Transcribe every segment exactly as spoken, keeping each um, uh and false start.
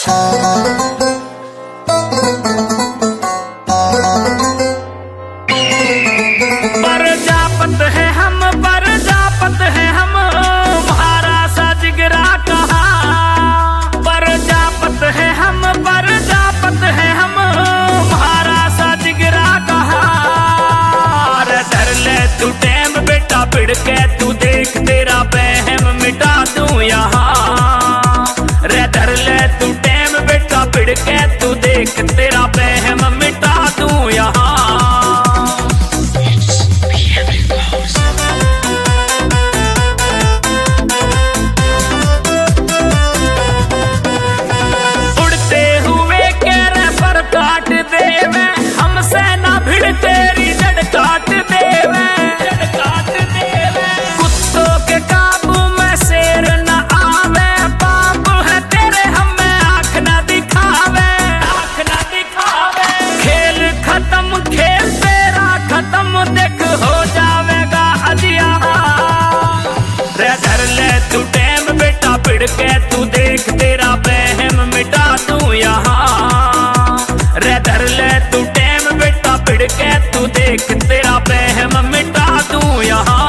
प्रजापत है हम, प्रजापत है हम, हमारा सा जिगरा कहा। प्रजापत है हम, प्रजापत है हम, हमारा सा जिगरा कहा। अरे धर ले तू टैम बेटा भिड़ के तू देख तेरा बहम मिटा दूं यहाँ। रे धर ले तू टैम बेटा भिड़ के तू देख तेरा बहम मिटा दूं यहाँ। तू टैम बेटा भिड़ के तू देख तेरा बहम मिटा दूं यहाँ। रे धर ले तू टैम बेटा भिड़ के तू देख तेरा बहम मिटा दूं यहाँ।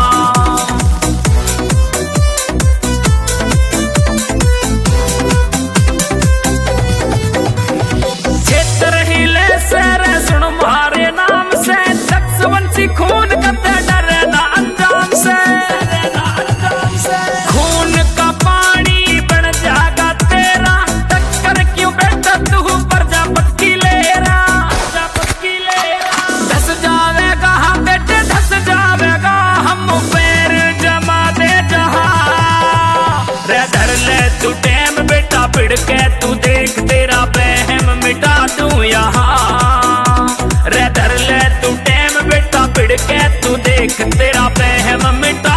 क्षेत्र हिले से रे सुन मारे नाम से, दक्षवंशी खून कते डरे ना अंजाम से। खून का पानी बन जाएगा तेरा, टक्कर क्यों बैठा तू प्रजापत की लेरा। प्रजापत की लेरा धस जावेगा हम बेटे धस जावेगा, हम पैर जमा दे जहां। रे धर ले तू टैम बेटा भिड़ के तू देख तेरा बहम मिटा दूं यहाँ। रे धर ले तू टैम बेटा भिड़ के तू देख तेरा बहम मिटा